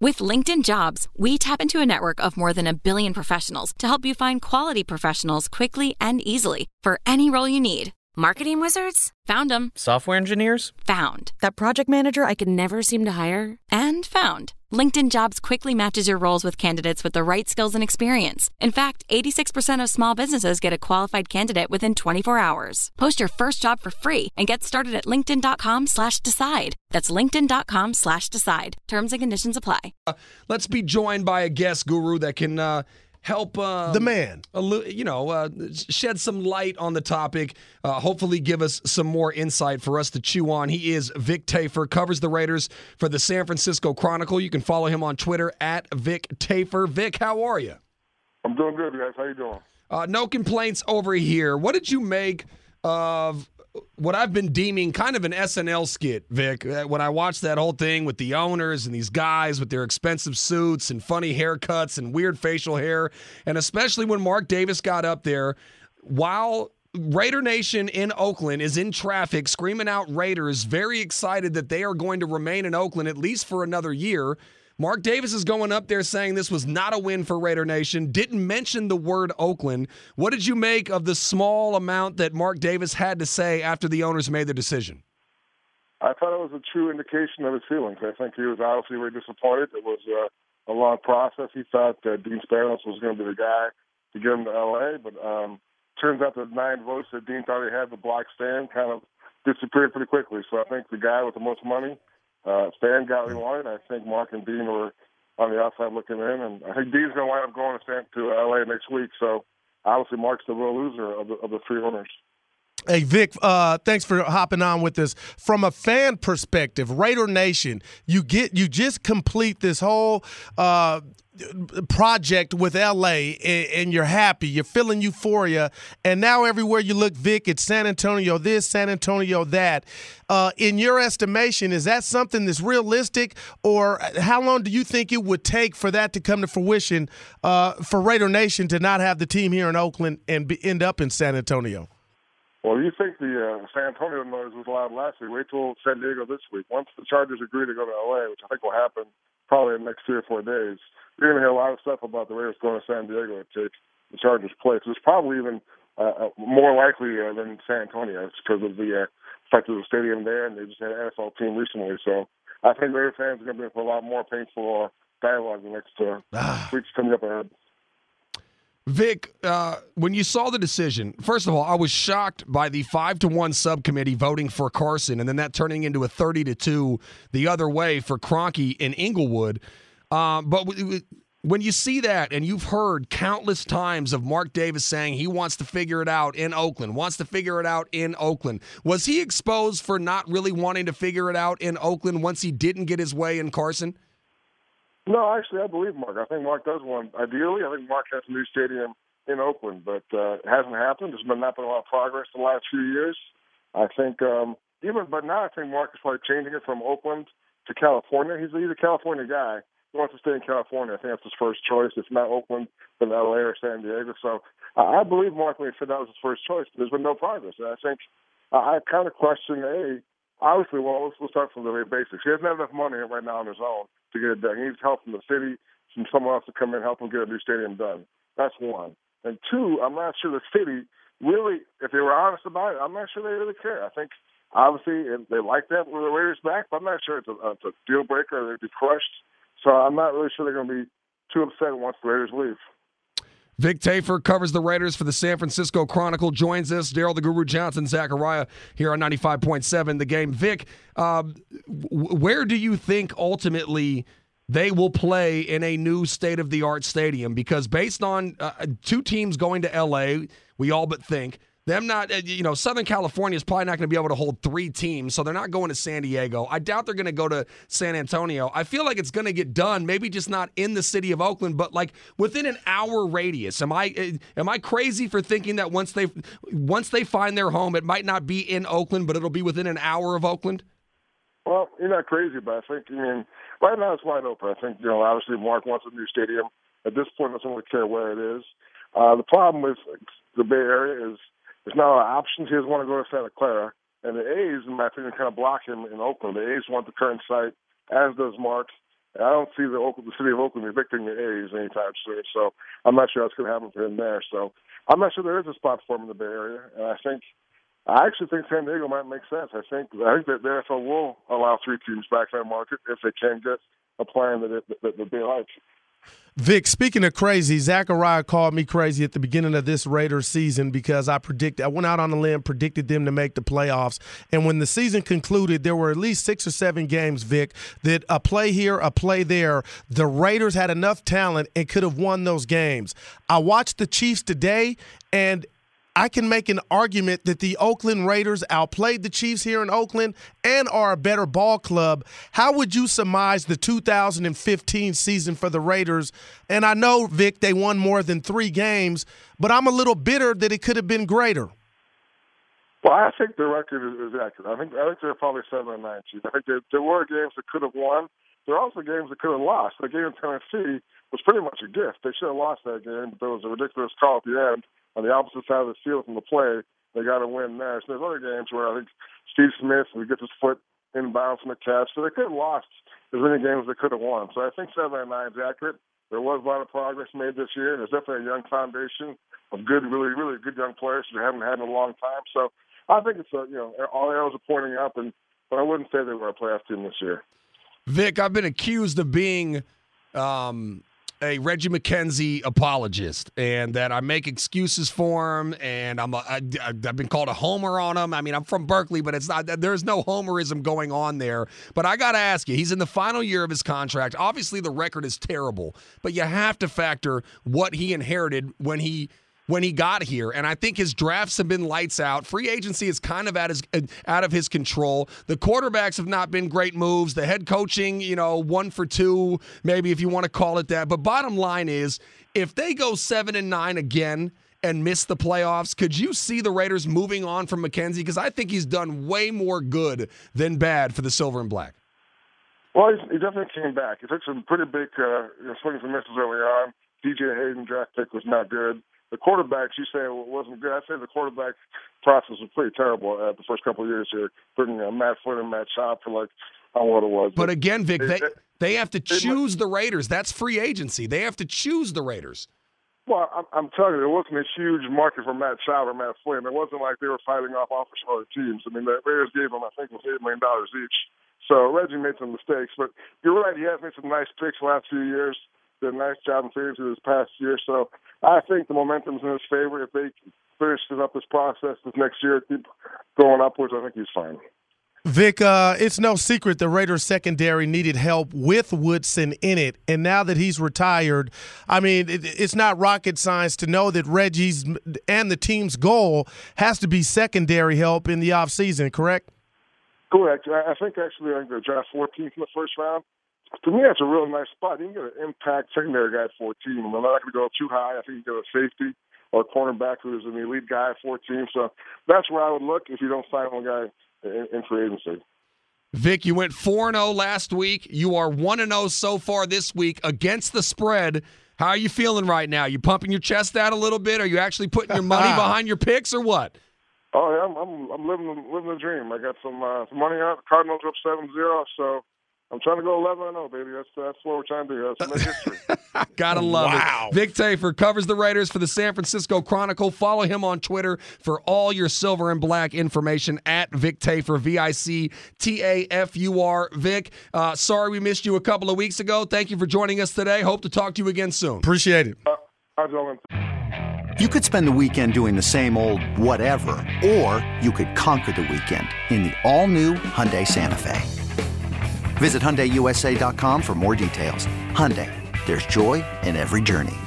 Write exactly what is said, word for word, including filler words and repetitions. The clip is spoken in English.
With LinkedIn Jobs, we tap into a network of more than a billion professionals to help you find quality professionals quickly and easily for any role you need. Marketing wizards? Found them. Software engineers? Found. That project manager I could never seem to hire? And found. LinkedIn Jobs quickly matches your roles with candidates with the right skills and experience. In fact, eighty-six percent of small businesses get a qualified candidate within twenty-four hours. Post your first job for free and get started at linkedin.com slash decide. That's linkedin.com slash decide. Terms and conditions apply. Uh, let's be joined by a guest guru that can uh, help um, the man, you know, uh, shed some light on the topic. Uh, hopefully, give us some more insight for us to chew on. He is Vic Tafur, covers the Raiders for the San Francisco Chronicle. You can follow him on Twitter at Vic Tafur. Vic, how are you? I'm doing good, guys. How you doing? Uh, no complaints over here. What did you make of what I've been deeming kind of an S N L skit, Vic, when I watched that whole thing with the owners and these guys with their expensive suits and funny haircuts and weird facial hair, and especially when Mark Davis got up there while Raider Nation in Oakland is in traffic screaming out Raiders, very excited that they are going to remain in Oakland at least for another year. Mark Davis is going up there saying this was not a win for Raider Nation, didn't mention the word Oakland. What did you make of the small amount that Mark Davis had to say after the owners made their decision? I thought it was a true indication of his feelings. I think he was obviously very disappointed. It was uh, a long process. He thought uh, Dean Spanos was going to be the guy to get him to L A, but um, turns out the nine votes that Dean thought he had to block Stan kind of disappeared pretty quickly. So I think the guy with the most money, Uh, Stan got what he wanted. I think Mark and Dean were on the outside looking in, and I think Dean's going to wind up going to Stan to L A next week. So obviously Mark's the real loser of the, of the three owners. Hey, Vic, uh, thanks for hopping on with us. From a fan perspective, Raider Nation, you get you just complete this whole uh, project with L A, and, and you're happy. You're feeling euphoria. And now everywhere you look, Vic, it's San Antonio this, San Antonio that. Uh, in your estimation, is that something that's realistic, or how long do you think it would take for that to come to fruition uh, for Raider Nation to not have the team here in Oakland and be, end up in San Antonio? Well, you think the uh, San Antonio noise was loud last week. Wait till San Diego this week. Once the Chargers agree to go to L A, which I think will happen probably in the next three or four days, you're going to hear a lot of stuff about the Raiders going to San Diego to take the Chargers' place. It's probably even uh, more likely uh, than San Antonio. It's because of the uh, fact of the stadium there, and they just had an N F L team recently. So I think Raider fans are going to be in for a lot more painful uh, dialogue the next uh, weeks coming up ahead. Vic, uh, when you saw the decision, first of all, I was shocked by the five to one subcommittee voting for Carson, and then that turning into a thirty to two the other way for Kroenke in Inglewood. Uh, but w- w- when you see that, and you've heard countless times of Mark Davis saying he wants to figure it out in Oakland, wants to figure it out in Oakland, was he exposed for not really wanting to figure it out in Oakland once he didn't get his way in Carson? No, actually, I believe Mark. I think Mark does want, ideally, I think Mark has a new stadium in Oakland, but uh, it hasn't happened. There's been not been a lot of progress the last few years. I think, um, even, but now I think Mark is probably changing it from Oakland to California. He's, he's a California guy. He wants to stay in California. I think that's his first choice. If not Oakland, then L A or San Diego. So uh, I believe Mark when he said that was his first choice, but there's been no progress. And I think uh, I kind of question, A, obviously, well, let's, let's start from the very basics. He doesn't have enough money right now on his own to get it done. He needs help from the city, from someone else to come in and help him get a new stadium done. That's one. And two, I'm not sure the city really, if they were honest about it, I'm not sure they really care. I think, obviously, they like that with the Raiders back, but I'm not sure it's a, it's a deal breaker or they'd be crushed. So I'm not really sure they're going to be too upset once the Raiders leave. Vic Tafur covers the Raiders for the San Francisco Chronicle, joins us. Daryl the Guru Johnson, Zachariah here on ninety-five point seven The Game. Vic, uh, where do you think ultimately they will play in a new state-of-the-art stadium? Because based on uh, two teams going to L A, we all but think, them not, you know, Southern California is probably not going to be able to hold three teams, so they're not going to San Diego. I doubt they're going to go to San Antonio. I feel like it's going to get done, maybe just not in the city of Oakland, but like within an hour radius. Am I am I crazy for thinking that once they once they find their home, it might not be in Oakland, but it'll be within an hour of Oakland? Well, you're not crazy, but I think, I mean, right now it's wide open. I think, you know, obviously Mark wants a new stadium. At this point, doesn't really care where it is. Uh, the problem with the Bay Area is there's not a lot of options. He doesn't want to go to Santa Clara. And the A's, in my opinion, kind of block him in Oakland. The A's want the current site, as does Mark. I don't see the, Oakland, the city of Oakland evicting the A's anytime soon. So I'm not sure that's going to happen for him there. So I'm not sure there is a spot for him in the Bay Area. And I think, I actually think San Diego might make sense. I think I think that the N F L will allow three teams back in that market if they can get a plan that, it, that, that they like. Vic, speaking of crazy, Zachariah called me crazy at the beginning of this Raiders season because I predicted, I went out on a limb, predicted them to make the playoffs. And when the season concluded, there were at least six or seven games, Vic, that a play here, a play there, the Raiders had enough talent and could have won those games. I watched the Chiefs today, and I can make an argument that the Oakland Raiders outplayed the Chiefs here in Oakland and are a better ball club. How would you surmise the two thousand fifteen season for the Raiders? And I know, Vic, they won more than three games, but I'm a little bitter that it could have been greater. Well, I think the record is, is accurate. I think I think they're probably seven or nine. I think there, there were games that could have won. There are also games that could have lost. The game in Tennessee was pretty much a gift. They should have lost that game, but there was a ridiculous call at the end. On the opposite side of the field from the play, they got to win there. So there's other games where I think Steve Smith would get his foot inbounds from the catch. So they could have lost as many games as they could have won. So I think seven and nine is accurate. There was a lot of progress made this year. There's definitely a young foundation of good, really, really good young players who haven't had in a long time. So I think it's a, you know, all arrows are pointing up, and but I wouldn't say they were a playoff team this year. Vic, I've been accused of being um, a Reggie McKenzie apologist, and that I make excuses for him, and I'm a, I, I've been called a homer on him. I mean, I'm from Berkeley, but it's not. There's no homerism going on there. But I got to ask you, he's in the final year of his contract. Obviously, the record is terrible, but you have to factor what he inherited when he when he got here. And I think his drafts have been lights out. Free agency is kind of out, his, out of his control. The quarterbacks have not been great moves. The head coaching, you know, one for two, maybe if you want to call it that. But bottom line is, if they go seven and nine again and miss the playoffs, could you see the Raiders moving on from McKenzie? Because I think he's done way more good than bad for the Silver and Black. Well, he definitely came back. He took some pretty big uh, swings and misses early on. D J Hayden draft pick was not good. The quarterbacks, you say it wasn't good. I say the quarterback process was pretty terrible uh, the first couple of years here, putting uh, Matt Flynn and Matt Schaub for like, I don't know what it was. But, but again, Vic, they, they, they have to they choose might, the Raiders. That's free agency. They have to choose the Raiders. Well, I'm, I'm telling you, there wasn't a huge market for Matt Schaub or Matt Flynn. It wasn't like they were fighting off offers from other teams. I mean, the Raiders gave them, I think, it was eight million dollars each. So Reggie made some mistakes. But you're right, he has made some nice picks the last few years. Did a nice job in free agency this past year. So I think the momentum's in his favor. If they finish up this process this next year, keep going upwards, I think he's fine. Vic, uh, it's no secret the Raiders secondary needed help with Woodson in it. And now that he's retired, I mean, it, it's not rocket science to know that Reggie's and the team's goal has to be secondary help in the offseason, correct? Correct. I think actually I think they draft fourteenth in the first round. To me, that's a real nice spot. You can get an impact secondary guy at fourteen. I'm not going to go too high. I think you can get a safety or a cornerback who's an elite guy at fourteen. So that's where I would look if you don't sign one guy in, in free agency. Vic, you went four and oh last week. You are one and oh so far this week against the spread. How are you feeling right now? You pumping your chest out a little bit? Are you actually putting your money behind your picks or what? Oh, yeah, I'm, I'm, I'm living, living the dream. I got some, uh, some money out. The Cardinals are up seven zero, so I'm trying to go eleven and oh, baby. That's that's what we're trying to do. That's make history. Gotta love wow. it. Vic Tafur covers the Raiders for the San Francisco Chronicle. Follow him on Twitter for all your Silver and Black information at Vic Tafur, V I C T A F U R. Vic, uh, sorry we missed you a couple of weeks ago. Thank you for joining us today. Hope to talk to you again soon. Appreciate it. Uh, how's it going? You could spend the weekend doing the same old whatever, or you could conquer the weekend in the all-new Hyundai Santa Fe. Visit Hyundai U S A dot com for more details. Hyundai, there's joy in every journey.